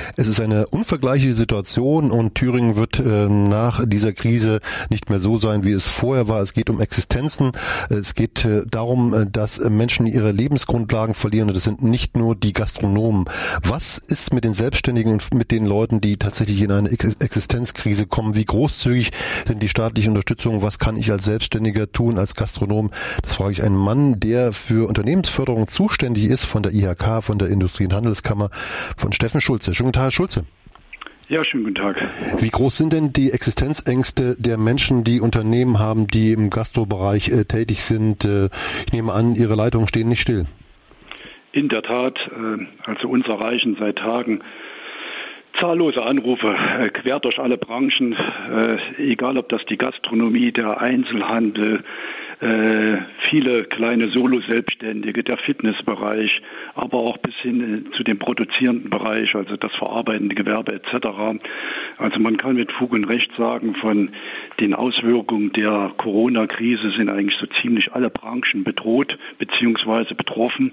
Es ist eine unvergleichliche Situation und Thüringen wird nach dieser Krise nicht mehr so sein, wie es vorher war. Es geht um Existenzen. Es geht darum, dass Menschen ihre Lebensgrundlagen verlieren und das sind nicht nur die Gastronomen. Was ist mit den Selbstständigen und mit den Leuten, die tatsächlich in eine Existenzkrise kommen? Wie großzügig sind die staatlichen Unterstützungen? Was kann ich als Selbstständiger tun, als Gastronom? Das frage ich einen Mann, der für Unternehmensförderung zuständig ist von der IHK, von der Industrie- und Handelskammer, von Steffen Schulze. Schönen guten Tag, Herr Schulze. Ja, schönen guten Tag. Wie groß sind denn die Existenzängste der Menschen, die Unternehmen haben, die im Gastrobereich tätig sind? Ich nehme an, Ihre Leitungen stehen nicht still. In der Tat, also uns erreichen seit Tagen zahllose Anrufe quer durch alle Branchen, egal ob das die Gastronomie, der Einzelhandel, viele kleine Solo-Selbstständige, der Fitnessbereich, aber auch bis hin zu dem produzierenden Bereich, also das verarbeitende Gewerbe etc. Also man kann mit Fug und Recht sagen, von den Auswirkungen der Corona-Krise sind eigentlich so ziemlich alle Branchen bedroht bzw. betroffen.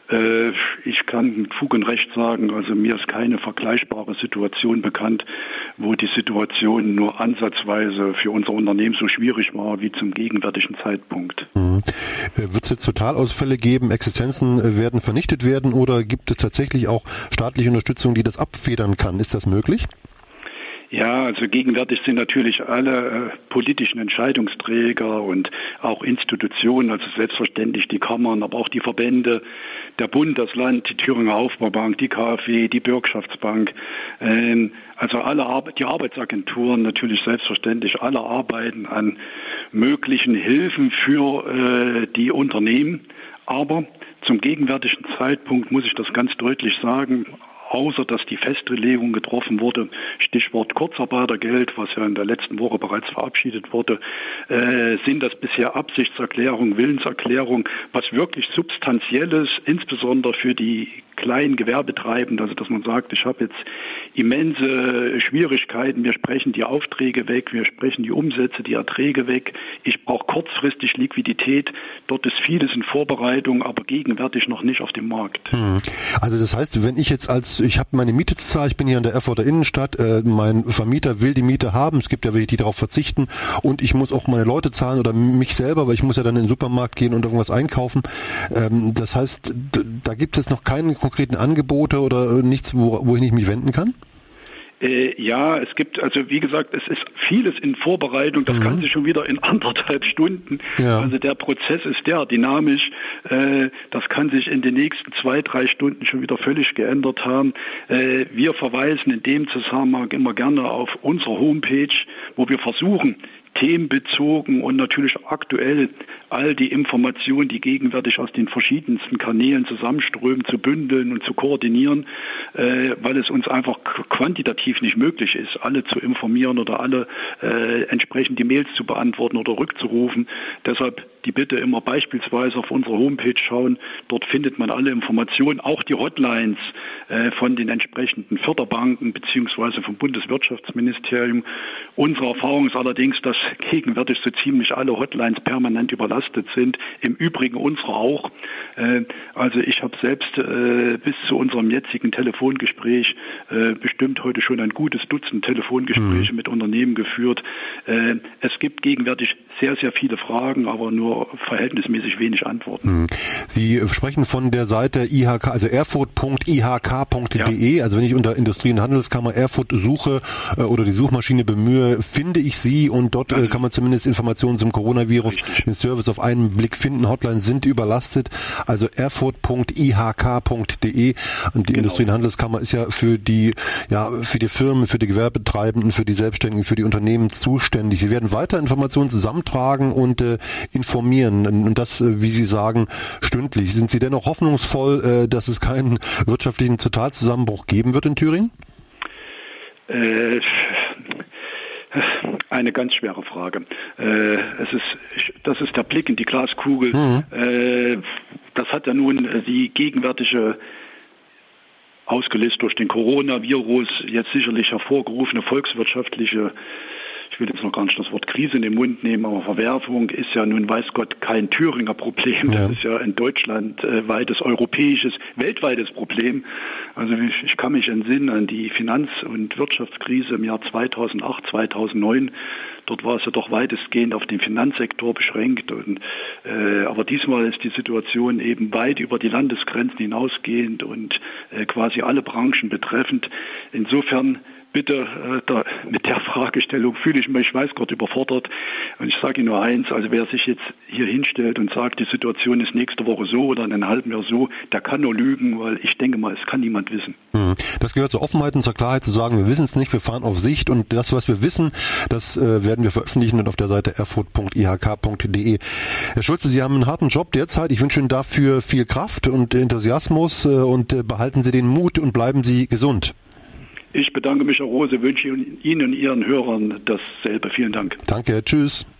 Ich kann mit Fug und Recht sagen, also mir ist keine vergleichbare Situation bekannt, wo die Situation nur ansatzweise für unser Unternehmen so schwierig war wie zum gegenwärtigen Zeitpunkt. Wird es jetzt Totalausfälle geben, Existenzen werden vernichtet werden oder gibt es tatsächlich auch staatliche Unterstützung, die das abfedern kann? Ist das möglich? Ja, also gegenwärtig sind natürlich alle politischen Entscheidungsträger und auch Institutionen, also selbstverständlich die Kammern, aber auch die Verbände, der Bund, das Land, die Thüringer Aufbaubank, die KfW, die Bürgschaftsbank, also die Arbeitsagenturen natürlich selbstverständlich, alle arbeiten an möglichen Hilfen für die Unternehmen. Aber zum gegenwärtigen Zeitpunkt muss ich das ganz deutlich sagen, außer dass die Festlegung getroffen wurde, Stichwort Kurzarbeitergeld, was ja in der letzten Woche bereits verabschiedet wurde, sind das bisher Absichtserklärungen, Willenserklärungen, was wirklich Substanzielles, insbesondere für die kleinen Gewerbetreibenden, also dass man sagt, ich habe jetzt immense Schwierigkeiten, wir sprechen die Aufträge weg, wir sprechen die Umsätze, die Erträge weg, ich brauche kurzfristig Liquidität, dort ist vieles in Vorbereitung, aber gegenwärtig noch nicht auf dem Markt. Also das heißt, wenn ich jetzt ich habe meine Miete zu zahlen, ich bin hier in der Erfurter Innenstadt, mein Vermieter will die Miete haben, es gibt ja welche, die darauf verzichten und ich muss auch meine Leute zahlen oder mich selber, weil ich muss ja dann in den Supermarkt gehen und irgendwas einkaufen. Das heißt, da gibt es noch keine konkreten Angebote oder nichts, wohin ich mich wenden kann? Ja, es gibt, also wie gesagt, es ist vieles in Vorbereitung, das kann sich schon wieder in 1,5 Stunden, also der Prozess ist dynamisch, das kann sich in den nächsten 2-3 Stunden schon wieder völlig geändert haben. Wir verweisen in dem Zusammenhang immer gerne auf unsere Homepage, wo wir versuchen, themenbezogen und natürlich aktuell all die Informationen, die gegenwärtig aus den verschiedensten Kanälen zusammenströmen, zu bündeln und zu koordinieren, weil es uns einfach quantitativ nicht möglich ist, alle zu informieren oder alle entsprechend die Mails zu beantworten oder rückzurufen. Deshalb die Bitte immer beispielsweise auf unsere Homepage schauen. Dort findet man alle Informationen, auch die Hotlines von den entsprechenden Förderbanken beziehungsweise vom Bundeswirtschaftsministerium. Unsere Erfahrung ist allerdings, dass gegenwärtig so ziemlich alle Hotlines permanent überlastet sind. Im Übrigen unsere auch. Also ich habe selbst bis zu unserem jetzigen Telefongespräch bestimmt heute schon ein gutes Dutzend Telefongespräche mit Unternehmen geführt. Es gibt gegenwärtig sehr, sehr viele Fragen, aber nur verhältnismäßig wenig Antworten. Sie sprechen von der Seite IHK, also erfurt.ihk.de. Also wenn ich unter Industrie- und Handelskammer Erfurt suche oder die Suchmaschine bemühe, finde ich Sie und dort kann man zumindest Informationen zum Coronavirus, den Service auf einen Blick finden. Hotlines sind überlastet. Also erfurt.ihk.de. Und die Industrie- und Handelskammer ist ja für die Firmen, für die Gewerbetreibenden, für die Selbstständigen, für die Unternehmen zuständig. Sie werden weiter Informationen zusammentragen und informieren. Und das, wie Sie sagen, stündlich. Sind Sie dennoch hoffnungsvoll, dass es keinen wirtschaftlichen Totalzusammenbruch geben wird in Thüringen? Eine ganz schwere Frage. Das ist der Blick in die Glaskugel. Das hat ja nun die gegenwärtige, ausgelöst durch den Coronavirus, jetzt sicherlich hervorgerufene volkswirtschaftliche ich will jetzt noch gar nicht das Wort Krise in den Mund nehmen, aber Verwerfung ist ja nun, weiß Gott, kein Thüringer Problem. Das ist ja ein deutschlandweites, europäisches, weltweites Problem. Also ich kann mich entsinnen an die Finanz- und Wirtschaftskrise im Jahr 2008, 2009. Dort war es ja doch weitestgehend auf den Finanzsektor beschränkt. Aber diesmal ist die Situation eben weit über die Landesgrenzen hinausgehend und quasi alle Branchen betreffend. Insofern bitte, mit der Fragestellung fühle ich mich, weiß Gott, überfordert. Und ich sage Ihnen nur eins, also wer sich jetzt hier hinstellt und sagt, die Situation ist nächste Woche so oder in einem halben Jahr so, der kann nur lügen, weil ich denke mal, es kann niemand wissen. Das gehört zur Offenheit und zur Klarheit zu sagen, wir wissen es nicht, wir fahren auf Sicht und das, was wir wissen, das werden wir veröffentlichen und auf der Seite erfurt.ihk.de. Herr Schulze, Sie haben einen harten Job derzeit. Ich wünsche Ihnen dafür viel Kraft und Enthusiasmus und behalten Sie den Mut und bleiben Sie gesund. Ich bedanke mich, Herr Rose, wünsche Ihnen und Ihren Hörern dasselbe. Vielen Dank. Danke, tschüss.